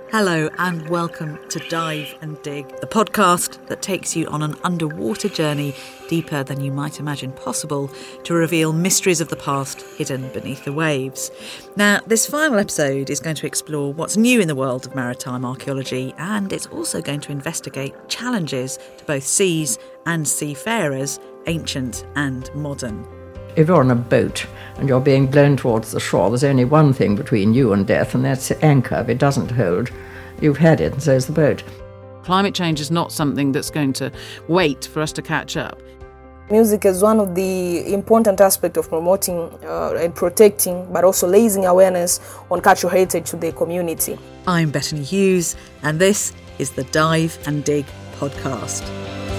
Hello and welcome to Dive and Dig, the podcast that takes you on an underwater journey deeper than you might imagine possible to reveal mysteries of the past hidden beneath the waves. Now, this final episode is going to explore what's new in the world of maritime archaeology, and it's also going to investigate challenges to both seas and seafarers, ancient and modern. If you're on a boat and you're being blown towards the shore, there's only one thing between you and death, and that's the anchor. If it doesn't hold, you've had it, and so's the boat. Climate change is not something that's going to wait for us to catch up. Music is one of the important aspects of promoting and protecting, but also raising awareness on cultural heritage to the community. I'm Bethany Hughes, and this is the Dive and Dig podcast.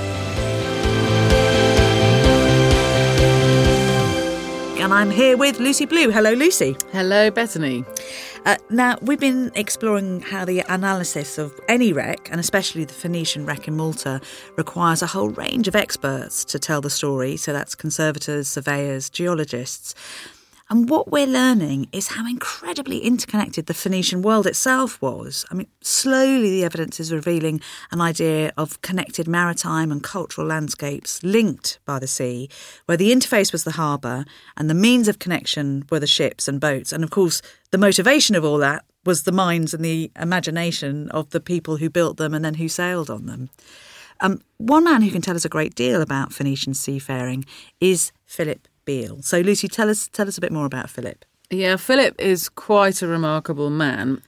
And I'm here with Lucy Blue. Hello, Lucy. Hello, Bethany. Now, we've been exploring how the analysis of any wreck, and especially the Phoenician wreck in Malta, requires a whole range of experts to tell the story. So that's conservators, surveyors, geologists. And what we're learning is how incredibly interconnected the Phoenician world itself was. I mean, slowly the evidence is revealing an idea of connected maritime and cultural landscapes linked by the sea, where the interface was the harbour and the means of connection were the ships and boats. And of course, the motivation of all that was the minds and the imagination of the people who built them and then who sailed on them. One man who can tell us a great deal about Phoenician seafaring is Philip Beale. So, Lucy, tell us a bit more about Philip. Yeah, Philip is quite a remarkable man.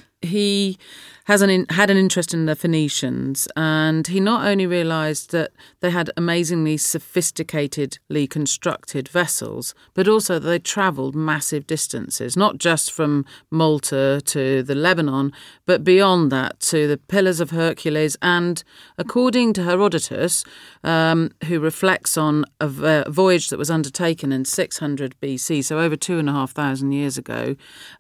He has had an interest in the Phoenicians, and he not only realised that they had amazingly sophisticatedly constructed vessels, but also that they travelled massive distances, not just from Malta to the Lebanon, but beyond that to the Pillars of Hercules. And according to Herodotus, who reflects on a voyage that was undertaken in 600 BC, so over 2,500 years ago,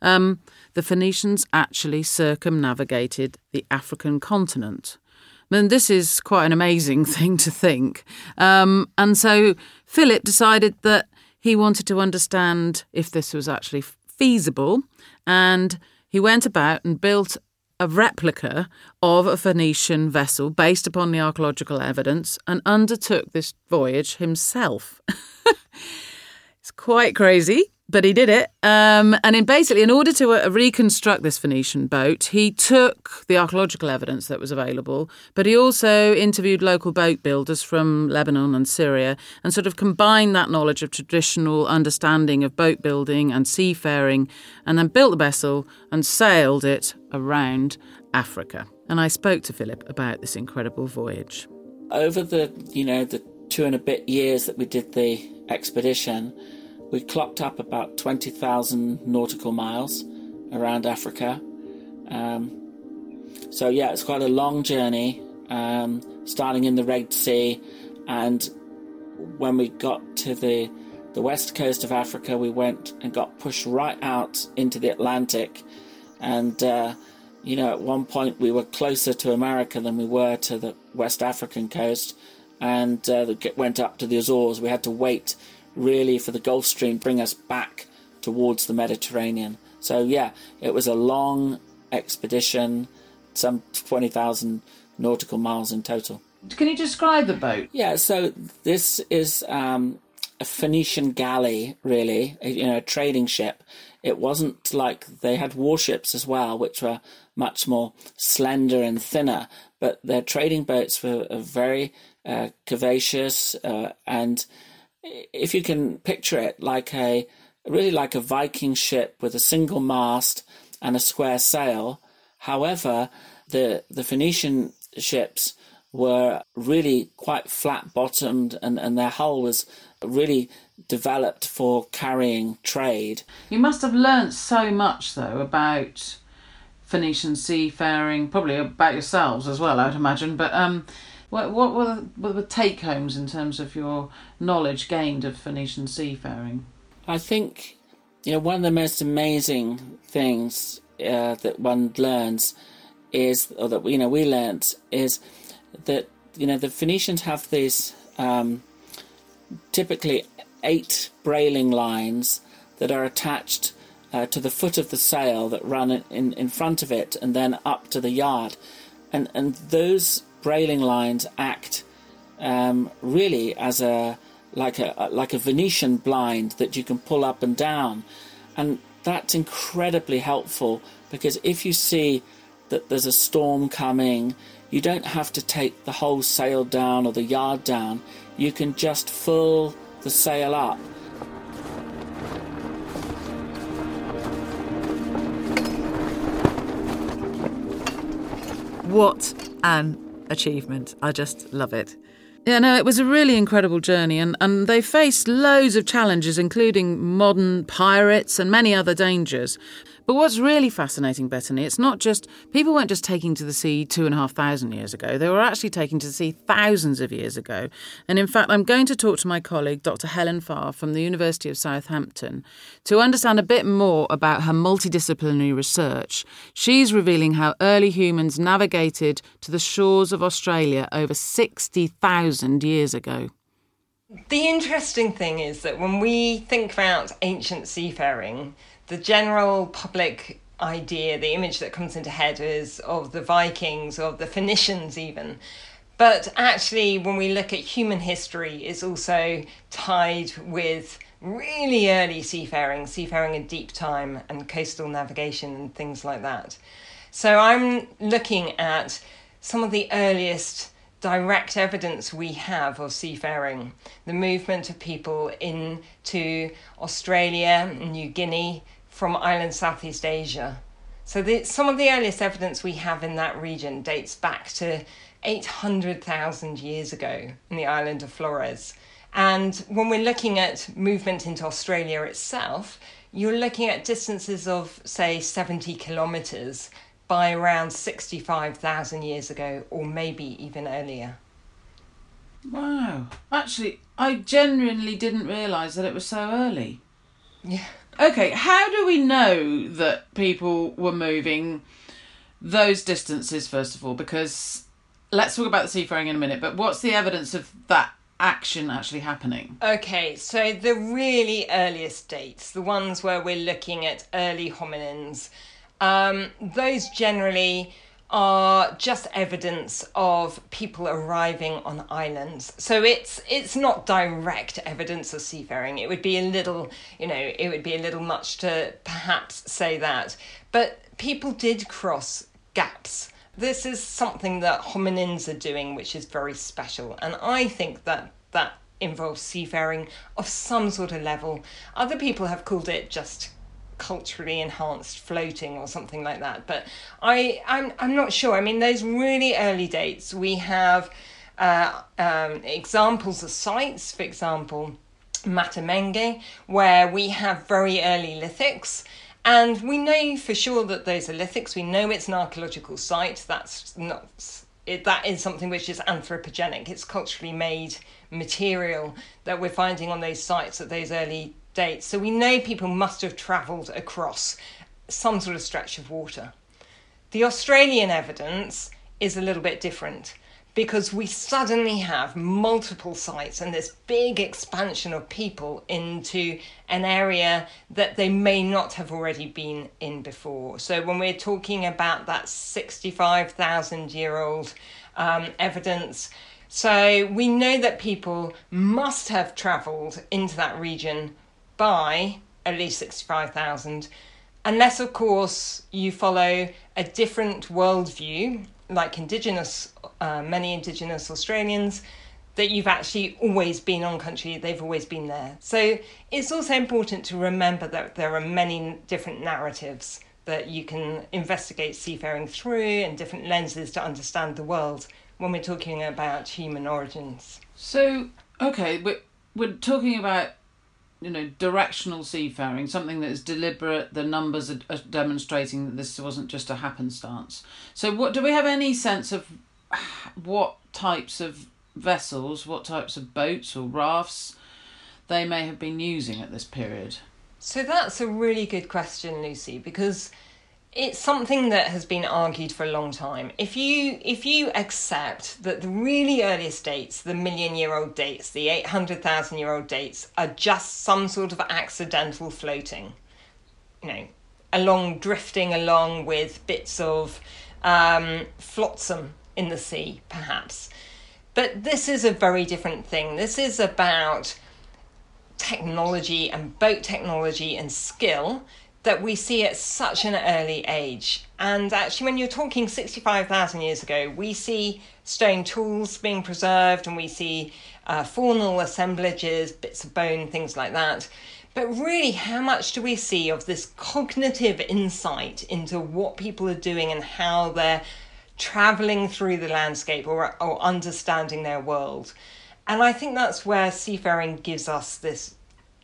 the Phoenicians actually circumnavigated the African continent. And this is quite an amazing thing to think. And so Philip decided that he wanted to understand if this was actually feasible, and he went about and built a replica of a Phoenician vessel based upon the archaeological evidence and undertook this voyage himself. It's quite crazy, but he did it. And in order to reconstruct this Phoenician boat, he took the archaeological evidence that was available, but he also interviewed local boat builders from Lebanon and Syria and sort of combined that knowledge of traditional understanding of boat building and seafaring, and then built the vessel and sailed it around Africa. And I spoke to Philip about this incredible voyage. Over the 2 and a bit years that we did the expedition, we clocked up about 20,000 nautical miles around Africa. So it's quite a long journey, starting in the Red Sea. And when we got to the west coast of Africa, we went and got pushed right out into the Atlantic. And, at one point we were closer to America than we were to the West African coast. And went up to the Azores. We had to wait really for the Gulf Stream to bring us back towards the Mediterranean. So it was a long expedition, some 20,000 nautical miles in total. Can you describe the boat? Yeah, so this is a Phoenician galley, really, a trading ship. It wasn't like they had warships as well, which were much more slender and thinner, but their trading boats were very curvaceous, and if you can picture it, like a Viking ship with a single mast and a square sail. However, the Phoenician ships were really quite flat-bottomed, and their hull was really developed for carrying trade. You must have learnt so much, though, about Phoenician seafaring, probably about yourselves as well, I would imagine. But what were the take-homes in terms of your knowledge gained of Phoenician seafaring? I think, one of the most amazing things that one learns is, or that we learnt, is that the Phoenicians have these typically 8 brailing lines that are attached to the foot of the sail that run in front of it, and then up to the yard. And those brailing lines act really as like a Venetian blind that you can pull up and down. And that's incredibly helpful, because if you see that there's a storm coming, you don't have to take the whole sail down or the yard down. You can just full the sail up. What an achievement. I just love it. Yeah, no, it was a really incredible journey, and they faced loads of challenges, including modern pirates and many other dangers. But what's really fascinating, Bethany, it's not just, people weren't just taking to the sea 2,500 years ago, they were actually taking to the sea thousands of years ago. And in fact, I'm going to talk to my colleague, Dr. Helen Farr from the University of Southampton, to understand a bit more about her multidisciplinary research. She's revealing how early humans navigated to the shores of Australia over 60,000 years ago. The interesting thing is that when we think about ancient seafaring, the general public idea, the image that comes into head is of the Vikings, of the Phoenicians even. But actually, when we look at human history, it's also tied with really early seafaring in deep time and coastal navigation and things like that. So I'm looking at some of the earliest direct evidence we have of seafaring, the movement of people into Australia and New Guinea from island Southeast Asia. So some of the earliest evidence we have in that region dates back to 800,000 years ago in the island of Flores. And when we're looking at movement into Australia itself, you're looking at distances of, say, 70 kilometres by around 65,000 years ago, or maybe even earlier. Wow. Actually, I genuinely didn't realise that it was so early. Yeah. Okay, how do we know that people were moving those distances, first of all? Because let's talk about the seafaring in a minute, but what's the evidence of that action actually happening? Okay, so the really earliest dates, the ones where we're looking at early hominins, those generally are just evidence of people arriving on islands. So it's not direct evidence of seafaring. It would be a little, much to perhaps say that. But people did cross gaps. This is something that hominins are doing, which is very special. And I think that involves seafaring of some sort of level. Other people have called it just culturally enhanced floating or something like that, but I'm not sure. I mean, those really early dates, we have examples of sites, for example, Matamenge, where we have very early lithics, and we know for sure that those are lithics. We know it's an archaeological site. That is something which is anthropogenic. It's culturally made material that we're finding on those sites at those early dates. So we know people must have travelled across some sort of stretch of water. The Australian evidence is a little bit different, because we suddenly have multiple sites and this big expansion of people into an area that they may not have already been in before. So when we're talking about that 65,000-year-old evidence, so we know that people must have travelled into that region by at least 65,000, unless, of course, you follow a different worldview, like many Indigenous Australians, that you've actually always been on country, they've always been there. So it's also important to remember that there are many different narratives that you can investigate seafaring through and different lenses to understand the world when we're talking about human origins. So, okay, we're talking about directional seafaring, something that is deliberate. The numbers are demonstrating that this wasn't just a happenstance. So do we have any sense of what types of vessels, what types of boats or rafts they may have been using at this period? So that's a really good question, Lucy, because it's something that has been argued for a long time. If you accept that the really earliest dates, the million-year-old dates, the 800,000-year-old dates, are just some sort of accidental floating, drifting along with bits of flotsam in the sea, perhaps. But this is a very different thing. This is about technology and boat technology and skill that we see at such an early age. And actually, when you're talking 65,000 years ago, we see stone tools being preserved, and we see faunal assemblages, bits of bone, things like that. But really, how much do we see of this cognitive insight into what people are doing and how they're travelling through the landscape or understanding their world? And I think that's where seafaring gives us this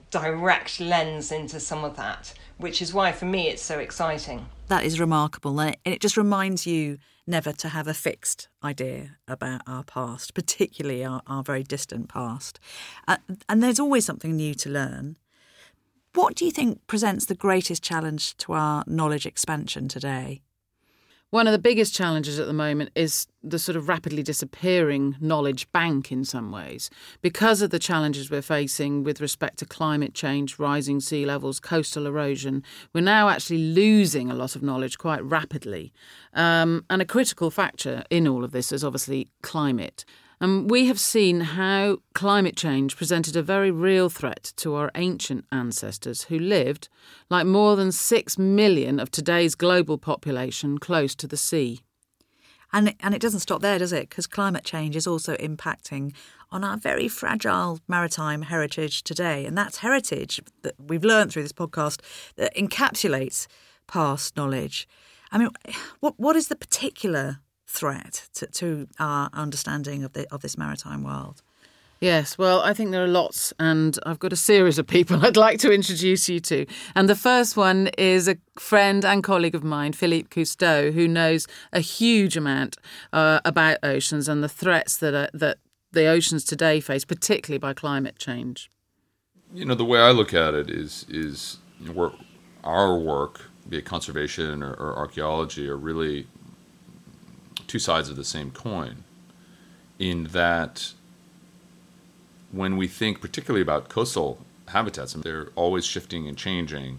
direct lens into some of that, which is why, for me, it's so exciting. That is remarkable. And it just reminds you never to have a fixed idea about our past, particularly our very distant past. And there's always something new to learn. What do you think presents the greatest challenge to our knowledge expansion today? One of the biggest challenges at the moment is the sort of rapidly disappearing knowledge bank in some ways. Because of the challenges we're facing with respect to climate change, rising sea levels, coastal erosion, we're now actually losing a lot of knowledge quite rapidly. And a critical factor in all of this is obviously climate. And we have seen how climate change presented a very real threat to our ancient ancestors who lived, like more than 6 million of today's global population, close to the sea. And it doesn't stop there, does it? Because climate change is also impacting on our very fragile maritime heritage today. And that's heritage that we've learned through this podcast that encapsulates past knowledge. I mean, what is the particular threat to our understanding of this maritime world? Yes, well, I think there are lots, and I've got a series of people I'd like to introduce you to. And the first one is a friend and colleague of mine, Philippe Cousteau, who knows a huge amount about oceans and the threats that the oceans today face, particularly by climate change. The way I look at it is our work, be it conservation or archaeology, are really two sides of the same coin, in that when we think particularly about coastal habitats, they're always shifting and changing,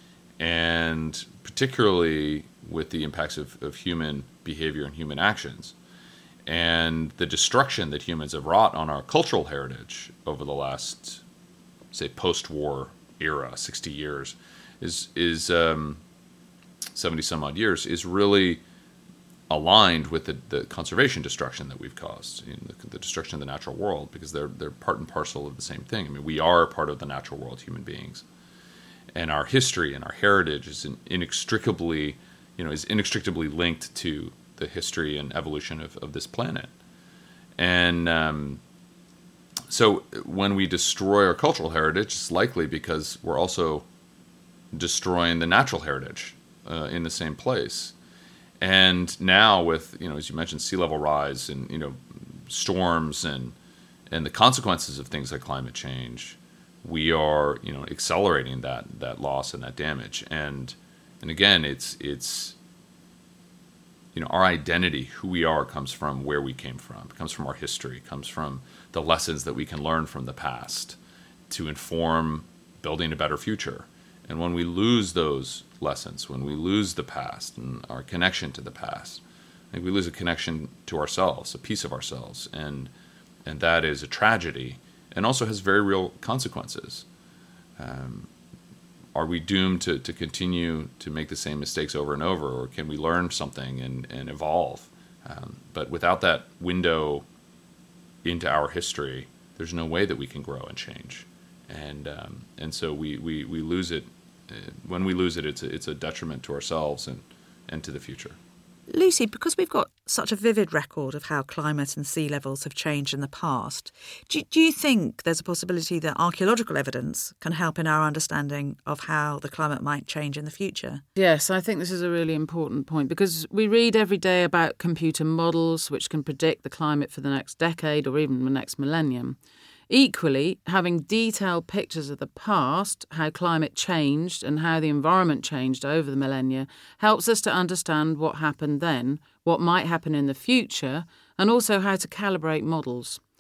and particularly with the impacts of human behavior and human actions and the destruction that humans have wrought on our cultural heritage over the last, say, post-war era, 60 years, is 70 some odd years, is really aligned with the conservation destruction that we've caused, the destruction of the natural world, because they're part and parcel of the same thing. I mean, we are part of the natural world, human beings, and our history and our heritage is inextricably linked to the history and evolution of this planet. And so when we destroy our cultural heritage, it's likely because we're also destroying the natural heritage in the same place. And now with, as you mentioned, sea level rise and, storms and the consequences of things like climate change, we are, accelerating that loss and that damage. And again, it's our identity, who we are, comes from where we came from. It comes from our history. It comes from the lessons that we can learn from the past to inform building a better future. And when we lose those lessons, when we lose the past and our connection to the past, I think we lose a connection to ourselves, a piece of ourselves, and that is a tragedy, and also has very real consequences. Are we doomed to continue to make the same mistakes over and over, or can we learn something and evolve? But without that window into our history, there's no way that we can grow and change, and so we lose it. When we lose it, it's a detriment to ourselves and to the future. Lucy, because we've got such a vivid record of how climate and sea levels have changed in the past, do you think there's a possibility that archaeological evidence can help in our understanding of how the climate might change in the future? Yes, I think this is a really important point, because we read every day about computer models which can predict the climate for the next decade or even the next millennium. Equally, having detailed pictures of the past, how climate changed and how the environment changed over the millennia, helps us to understand what happened then, what might happen in the future, and also how to calibrate models.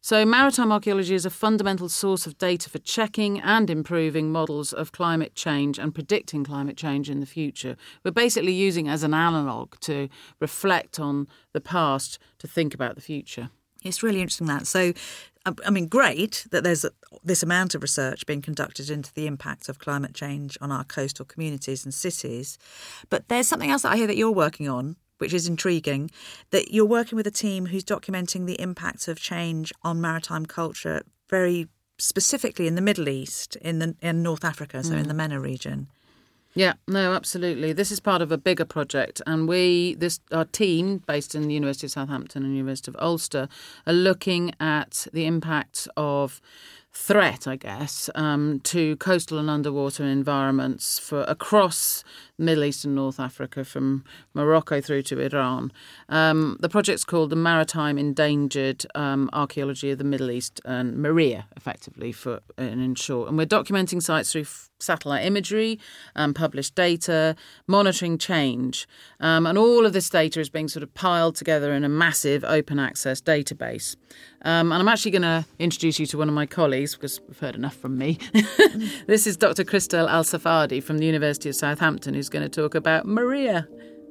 So maritime archaeology is a fundamental source of data for checking and improving models of climate change and predicting climate change in the future. We're basically using it as an analogue to reflect on the past to think about the future. It's really interesting that. So, I mean, great that there's this amount of research being conducted into the impact of climate change on our coastal communities and cities. But there's something else that I hear that you're working on, which is intriguing, that you're working with a team who's documenting the impact of change on maritime culture very specifically in the Middle East, in North Africa, so in the MENA region. Yeah, no, absolutely. This is part of a bigger project, and our team, based in the University of Southampton and University of Ulster, are looking at the impact of threat, I guess, to coastal and underwater environments across Middle East and North Africa, from Morocco through to Iran. The project's called the Maritime Endangered Archaeology of the Middle East, and MAREA, effectively, in short. And we're documenting sites through satellite imagery, published data, monitoring change. And all of this data is being sort of piled together in a massive open access database. And I'm actually going to introduce you to one of my colleagues, because we've heard enough from me. This is Dr. Christel Al-Safadi from the University of Southampton, who's going to talk about MAREA.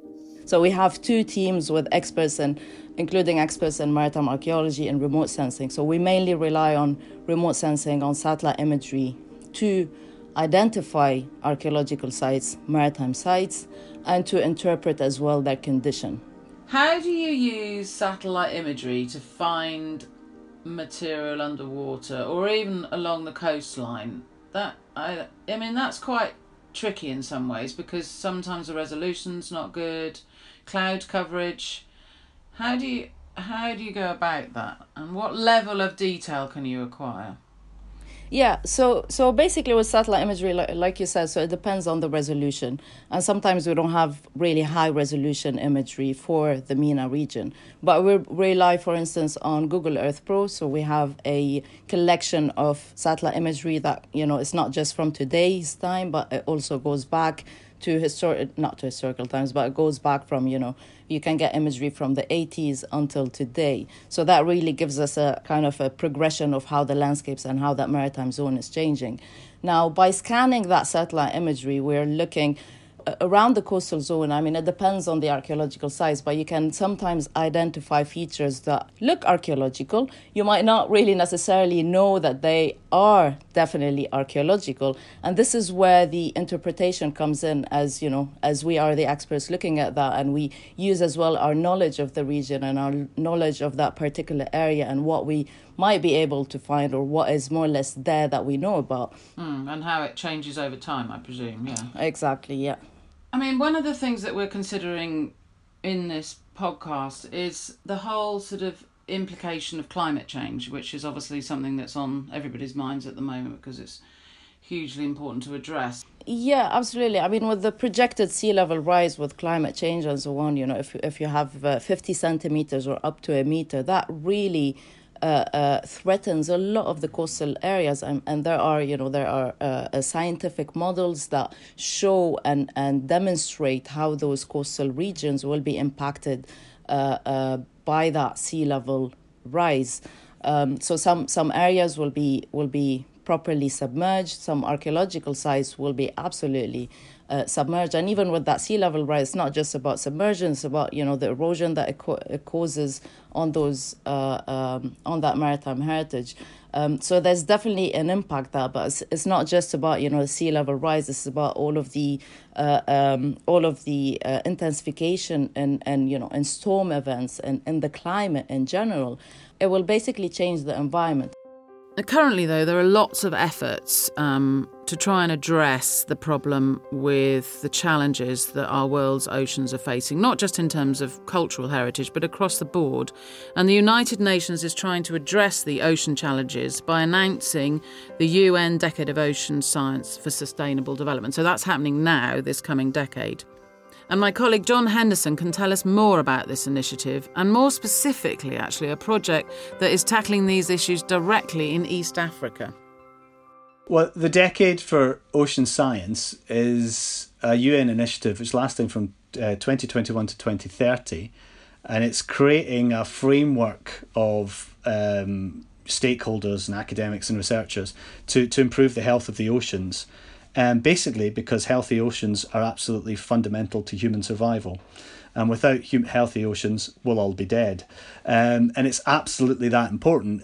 So we have two teams with experts, including experts in maritime archaeology and remote sensing. So we mainly rely on remote sensing, on satellite imagery, to identify archaeological sites, maritime sites, and to interpret as well their condition. How do you use satellite imagery to find material underwater or even along the coastline? I mean, that's quite tricky in some ways, because sometimes the resolution's not good, cloud coverage. How do you go about that, and what level of detail can you acquire? Yeah, so basically with satellite imagery, like you said, so it depends on the resolution. And sometimes we don't have really high resolution imagery for the MENA region. But we rely, for instance, on Google Earth Pro. So we have a collection of satellite imagery that, it's not just from today's time, but it also goes back to not to historical times, but it goes back from, you can get imagery from the 80s until today. So that really gives us a kind of a progression of how the landscapes and how that maritime zone is changing. Now, by scanning that satellite imagery, we're looking around the coastal zone. I mean, it depends on the archaeological sites, but you can sometimes identify features that look archaeological. You might not really necessarily know that they are definitely archaeological. And this is where the interpretation comes in, as we are the experts looking at that, and we use as well our knowledge of the region and our knowledge of that particular area and what we might be able to find, or what is more or less there that we know about. And how it changes over time, I presume, yeah. Exactly, yeah. I mean, one of the things that we're considering in this podcast is the whole sort of implication of climate change, which is obviously something that's on everybody's minds at the moment because it's hugely important to address. Yeah, absolutely. I mean, with the projected sea level rise with climate change and so on, if you have 50 centimeters or up to a meter, that really threatens a lot of the coastal areas, and there are scientific models that show and demonstrate how those coastal regions will be impacted by that sea level rise. So some areas will be properly submerged. Some archaeological sites will be absolutely submerged. And even with that sea level rise, it's not just about submersion, it's about the erosion that it causes on those on that maritime heritage. So there's definitely an impact there, but it's not just about the sea level rise. It's about all of the intensification and storm events and the climate in general. It will basically change the environment. Currently, though, there are lots of efforts to try and address the problem with the challenges that our world's oceans are facing, not just in terms of cultural heritage, but across the board. And the United Nations is trying to address the ocean challenges by announcing the UN Decade of Ocean Science for Sustainable Development. So that's happening now, this coming decade. And my colleague John Henderson can tell us more about this initiative, and more specifically, actually, a project that is tackling these issues directly in East Africa. Well, the Decade for Ocean Science is a UN initiative which is lasting from 2021 to 2030, and it's creating a framework of stakeholders and academics and researchers to improve the health of the oceans. Basically because healthy oceans are absolutely fundamental to human survival. And without healthy oceans, we'll all be dead. And it's absolutely that important.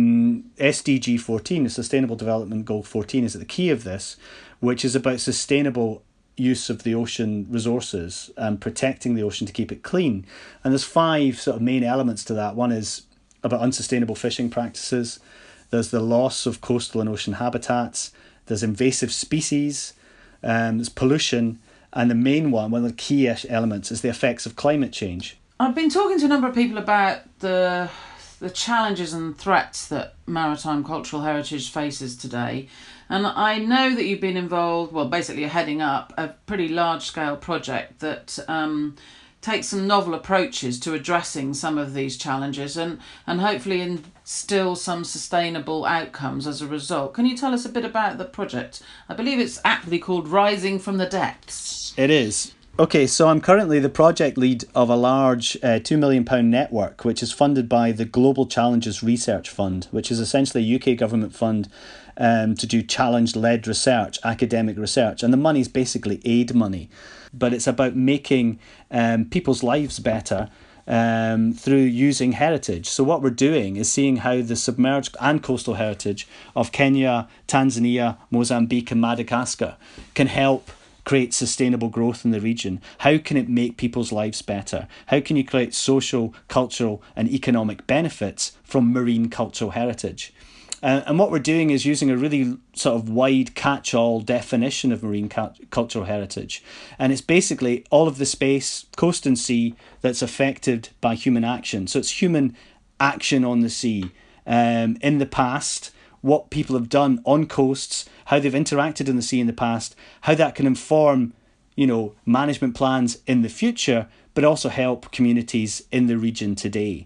SDG 14, the Sustainable Development Goal 14, is at the key of this, which is about sustainable use of the ocean resources and protecting the ocean to keep it clean. And there's 5 sort of main elements to that. One is about unsustainable fishing practices. There's the loss of coastal and ocean habitats. There's invasive species. There's pollution. And the main one of the key elements, is the effects of climate change. I've been talking to a number of people about the challenges and threats that maritime cultural heritage faces today. And I know that you've been involved, well, basically you're heading up a pretty large-scale project that takes some novel approaches to addressing some of these challenges and hopefully instill some sustainable outcomes as a result. Can you tell us a bit about the project? I believe it's aptly called Rising from the Depths. It is. Okay, so I'm currently the project lead of a large £2 million network, which is funded by the Global Challenges Research Fund, which is essentially a UK government fund to do challenge-led research, academic research. And the money is basically aid money. But it's about making people's lives better through using heritage. So what we're doing is seeing how the submerged and coastal heritage of Kenya, Tanzania, Mozambique and Madagascar can help create sustainable growth in the region. How can it make people's lives better? How can you create social, cultural and economic benefits from marine cultural heritage? And what we're doing is using a really sort of wide catch-all definition of marine cultural heritage. And it's basically all of the space, coast and sea, that's affected by human action. So it's human action on the sea. In the past, what people have done on coasts, how they've interacted in the sea in the past, how that can inform, management plans in the future, but also help communities in the region today.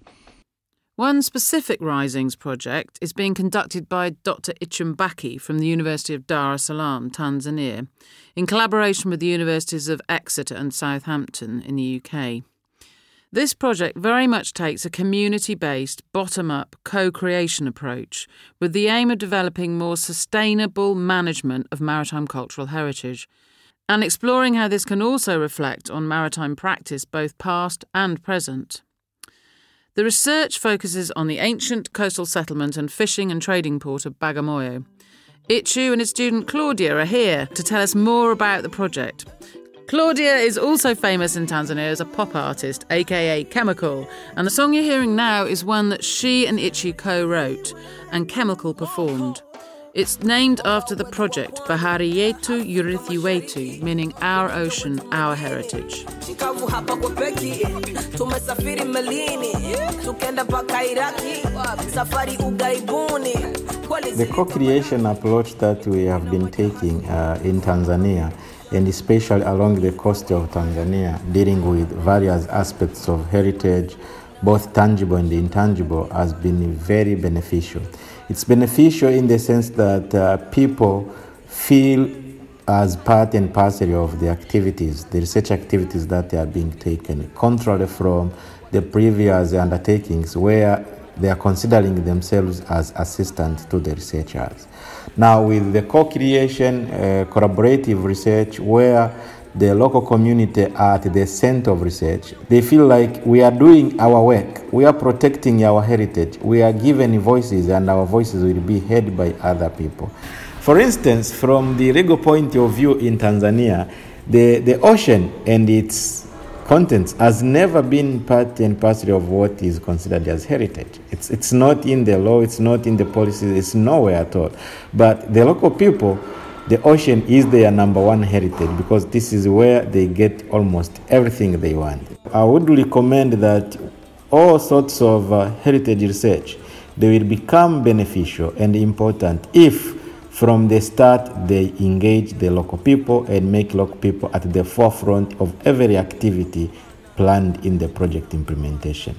One specific Risings project is being conducted by Dr. Ichum Baki from the University of Dar es Salaam, Tanzania, in collaboration with the Universities of Exeter and Southampton in the UK. This project very much takes a community-based, bottom-up, co-creation approach with the aim of developing more sustainable management of maritime cultural heritage and exploring how this can also reflect on maritime practice, both past and present. The research focuses on the ancient coastal settlement and fishing and trading port of Bagamoyo. Ichu and his student Claudia are here to tell us more about the project. Claudia is also famous in Tanzania as a pop artist, aka Chemical, and the song you're hearing now is one that she and Ichu co-wrote and Chemical performed. It's named after the project Bahari Yetu Urithi Wetu, meaning our ocean, our heritage. The co-creation approach that we have been taking in Tanzania, and especially along the coast of Tanzania, dealing with various aspects of heritage, both tangible and intangible, has been very beneficial. It's beneficial in the sense that people feel as part and parcel of the activities, the research activities that are being taken, contrary from the previous undertakings where they are considering themselves as assistants to the researchers. Now with the co-creation, collaborative research, where the local community are at the center of research, they feel like we are doing our work, we are protecting our heritage, we are given voices and our voices will be heard by other people. For instance, from the legal point of view in Tanzania, the ocean and its contents has never been part and parcel of what is considered as heritage. It's not in the law, it's not in the policies, it's nowhere at all. But the local people, the ocean is their number one heritage because this is where they get almost everything they want. I would recommend that all sorts of heritage research, they will become beneficial and important if from the start they engage the local people and make local people at the forefront of every activity planned in the project implementation.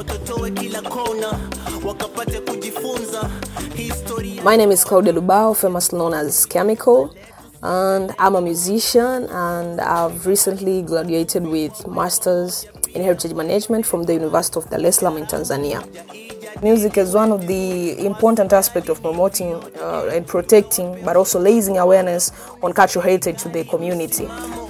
My name is Claudia Lubao, famous known as Chemical, and I'm a musician, and I've recently graduated with Masters in Heritage Management from the University of Dar es Salaam in Tanzania. Music is one of the important aspects of promoting and protecting, but also raising awareness on cultural heritage to the community.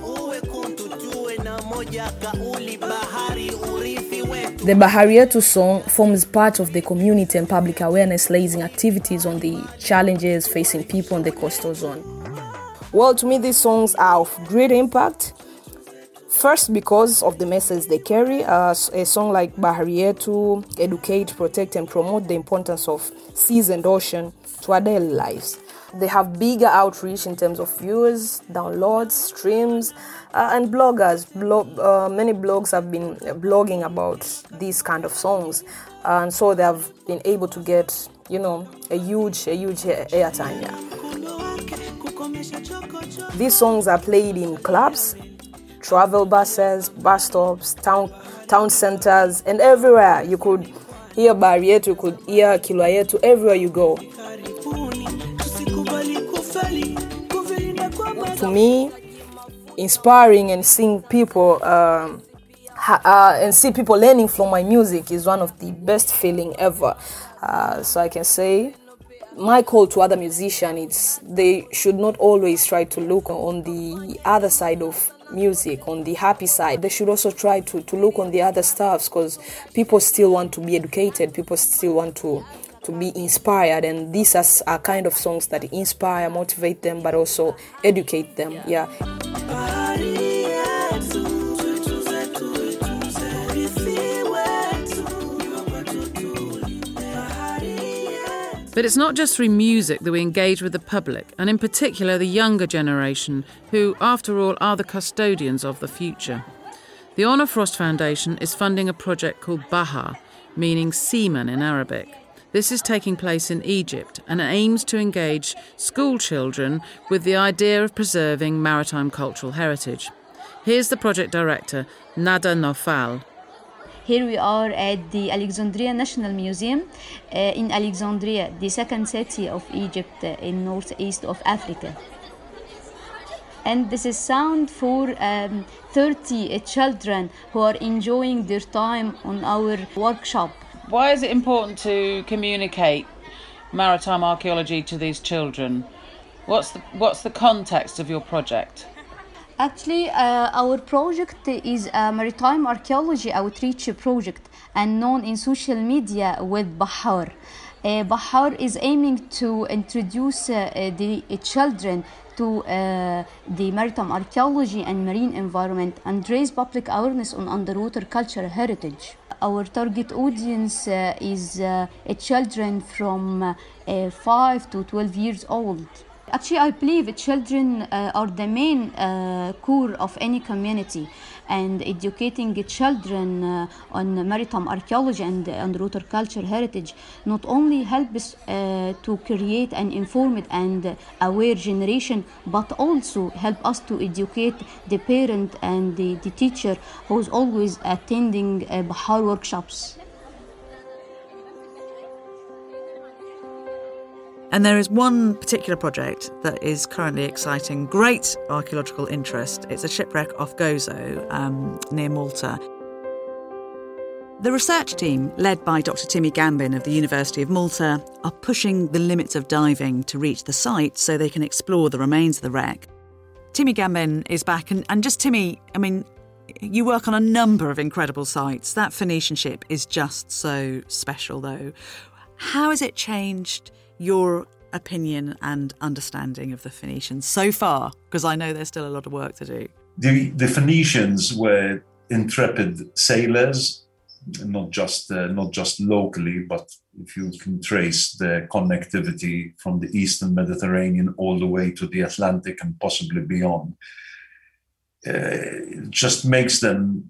The Bahari Yetu song forms part of the community and public awareness raising activities on the challenges facing people in the coastal zone. Well, to me, these songs are of great impact. First, because of the message they carry. A song like Bahari Yetu educate, protect, and promote the importance of seas and ocean to our daily lives. They have bigger outreach in terms of viewers, downloads, streams, and bloggers. Many blogs have been blogging about these kind of songs, and so they have been able to get, a huge airtime. Yeah. These songs are played in clubs, travel buses, bus stops, town centers, and everywhere. You could hear Bahari Yetu, you could hear Kilwa Yetu everywhere you go. To me, inspiring and seeing people see people learning from my music is one of the best feeling ever. So I can say my call to other musicians is they should not always try to look on the other side of music, on the happy side. They should also try to look on the other stuffs, because people still want to be educated, people still want to be inspired, and these are kind of songs that inspire, motivate them, but also educate them. Yeah. But it's not just through music that we engage with the public, and in particular the younger generation, who, after all, are the custodians of the future. The Honor Frost Foundation is funding a project called Baha, meaning seaman in Arabic. This is taking place in Egypt and aims to engage school children with the idea of preserving maritime cultural heritage. Here's the project director, Nada Nofal. Here we are at the Alexandria National Museum in Alexandria, the second city of Egypt in northeast of Africa. And this is sound for 30 children who are enjoying their time on our workshop. Why is it important to communicate maritime archaeology to these children? What's the context of your project? Actually, our project is a maritime archaeology outreach project and known in social media with Bahar. Bahar is aiming to introduce the children to the maritime archaeology and marine environment and raise public awareness on underwater cultural heritage. Our target audience is children from 5 to 12 years old. Actually, I believe children are the main core of any community, and educating children on maritime archaeology and underwater cultural heritage not only helps to create an informed and aware generation, but also help us to educate the parent and the teacher who's always attending Bahar workshops. And there is one particular project that is currently exciting great archaeological interest. It's a shipwreck off Gozo, near Malta. The research team, led by Dr. Timmy Gambin of the University of Malta, are pushing the limits of diving to reach the site so they can explore the remains of the wreck. Timmy Gambin is back, and just Timmy, I mean, you work on a number of incredible sites. That Phoenician ship is just so special, though. How has it changed your opinion and understanding of the Phoenicians so far? Because I know there's still a lot of work to do. The Phoenicians were intrepid sailors, not just locally, but if you can trace their connectivity from the Eastern Mediterranean all the way to the Atlantic and possibly beyond. It just makes them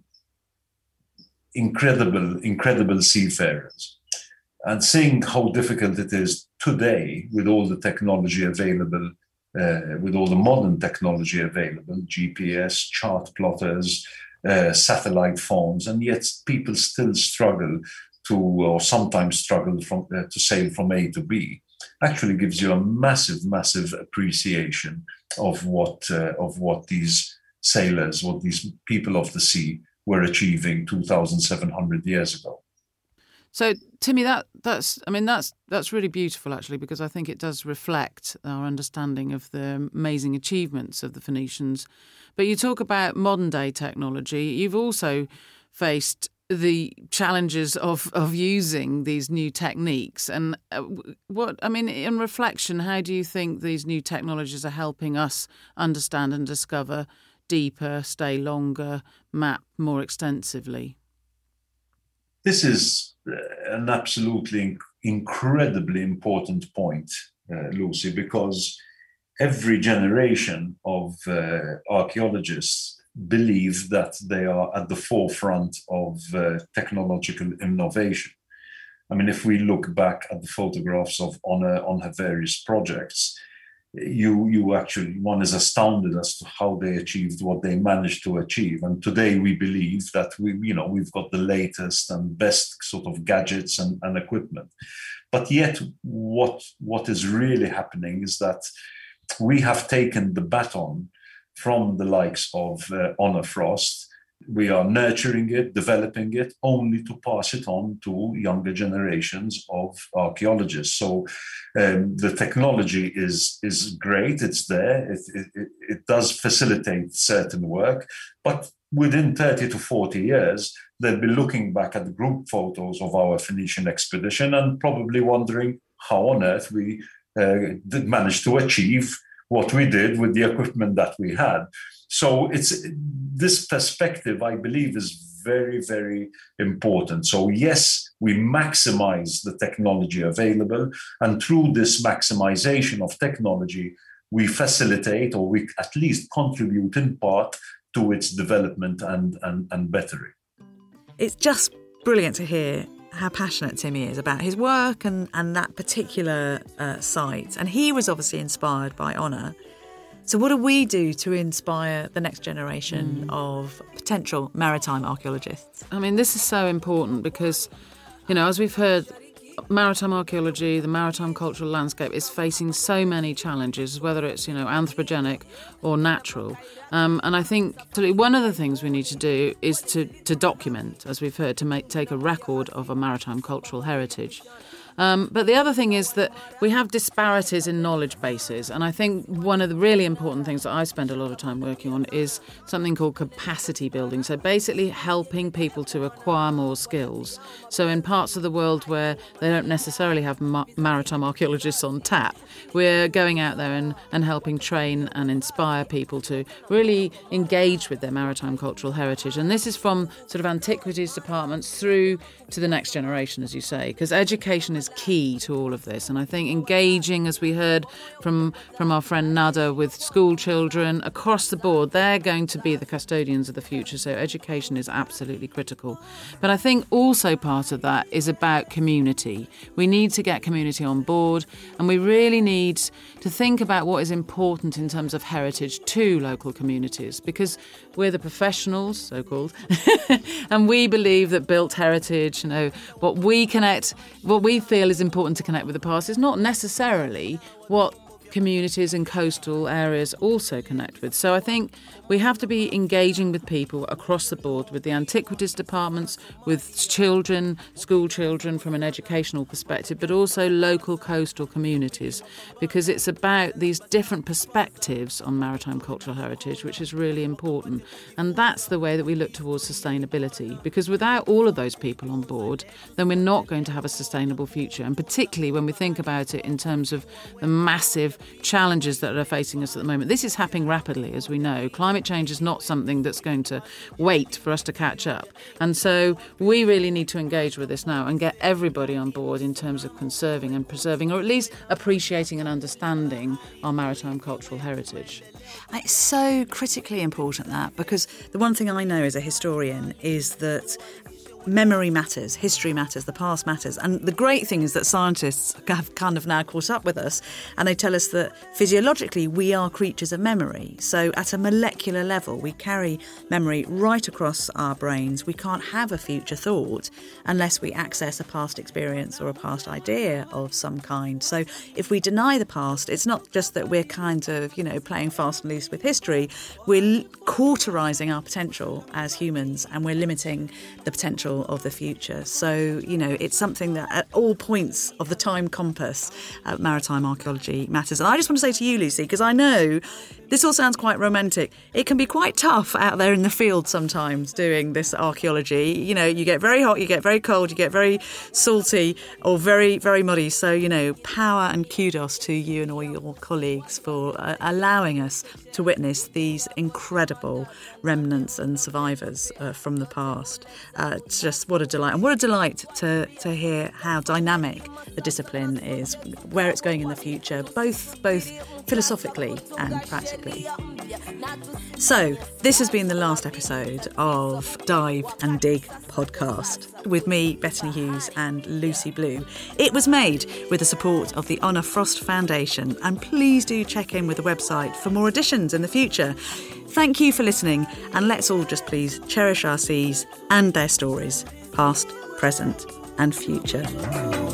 incredible seafarers. And seeing how difficult it is today with all the technology available, with all the modern technology available, GPS, chart plotters, satellite phones, and yet people still struggle or sometimes struggle to sail from A to B, actually gives you a massive appreciation of what these sailors, what these people of the sea were achieving 2,700 years ago. So, Timmy, that's really beautiful, actually, because I think it does reflect our understanding of the amazing achievements of the Phoenicians. But you talk about modern day technology. You've also faced the challenges of using these new techniques. And in reflection, how do you think these new technologies are helping us understand and discover deeper, stay longer, map more extensively? This is an absolutely incredibly important point, Lucy, because every generation of archaeologists believe that they are at the forefront of technological innovation. I mean, if we look back at the photographs of Honor on her various projects, one is astounded as to how they achieved what they managed to achieve. And today we believe that we've got the latest and best sort of gadgets and equipment. But yet what is really happening is that we have taken the baton from the likes of Honor Frost. We are nurturing it, developing it, only to pass it on to younger generations of archaeologists. So the technology is great, it's there, it does facilitate certain work, but within 30 to 40 years, they'll be looking back at the group photos of our Phoenician expedition and probably wondering how on earth we did manage to achieve what we did with the equipment that we had. So this perspective, I believe, is very, very important. So yes, we maximize the technology available, and through this maximization of technology, we facilitate, or we at least contribute in part to its development and bettering. It's just brilliant to hear how passionate Timmy is about his work and that particular site. And he was obviously inspired by Honor. So what do we do to inspire the next generation of potential maritime archaeologists? I mean, this is so important because, as we've heard, maritime archaeology, the maritime cultural landscape is facing so many challenges, whether it's, anthropogenic or natural. And I think one of the things we need to do is to document, as we've heard, to take a record of a maritime cultural heritage. But the other thing is that we have disparities in knowledge bases. And I think one of the really important things that I spend a lot of time working on is something called capacity building. So basically helping people to acquire more skills. So in parts of the world where they don't necessarily have maritime archaeologists on tap, we're going out there and helping train and inspire people to really engage with their maritime cultural heritage. And this is from sort of antiquities departments through to the next generation, as you say, because education is key to all of this. And I think engaging, as we heard from our friend Nada, with school children across the board, they're going to be the custodians of the future. So education is absolutely critical. But I think also part of that is about community. We need to get community on board, and we really need to think about what is important in terms of heritage to local communities, because we're the professionals, so-called, and we believe that built heritage, what we feel is important to connect with the past is not necessarily what communities and coastal areas also connect with. So I think we have to be engaging with people across the board, with the antiquities departments, with children, school children from an educational perspective, but also local coastal communities, because it's about these different perspectives on maritime cultural heritage, which is really important. And that's the way that we look towards sustainability, because without all of those people on board, then we're not going to have a sustainable future. And particularly when we think about it in terms of the massive challenges that are facing us at the moment. This is happening rapidly, as we know. Climate change is not something that's going to wait for us to catch up. And so we really need to engage with this now and get everybody on board in terms of conserving and preserving, or at least appreciating and understanding our maritime cultural heritage. It's so critically important, that, because the one thing I know as a historian is that memory matters, history matters, the past matters. And the great thing is that scientists have kind of now caught up with us, and they tell us that physiologically we are creatures of memory. So at a molecular level, we carry memory right across our brains. We can't have a future thought unless we access a past experience or a past idea of some kind. So if we deny the past, it's not just that we're kind of, playing fast and loose with history. We're cauterizing our potential as humans, and we're limiting the potential potential of the future. So, it's something that at all points of the time compass, maritime archaeology matters. And I just want to say to you, Lucy, because I know this all sounds quite romantic, it can be quite tough out there in the field sometimes doing this archaeology. You get very hot, you get very cold, you get very salty or very, very muddy. So, power and kudos to you and all your colleagues for allowing us to witness these incredible remnants and survivors from the past. It's just what a delight. And what a delight to hear how dynamic the discipline is, where it's going in the future, both philosophically and practically. So, this has been the last episode of Dive and Dig podcast with me, Bethany Hughes, and Lucy Blue. It was made with the support of the Honor Frost Foundation, and please do check in with the website for more editions in the future. Thank you for listening, and let's all just please cherish our seas and their stories, past, present and future.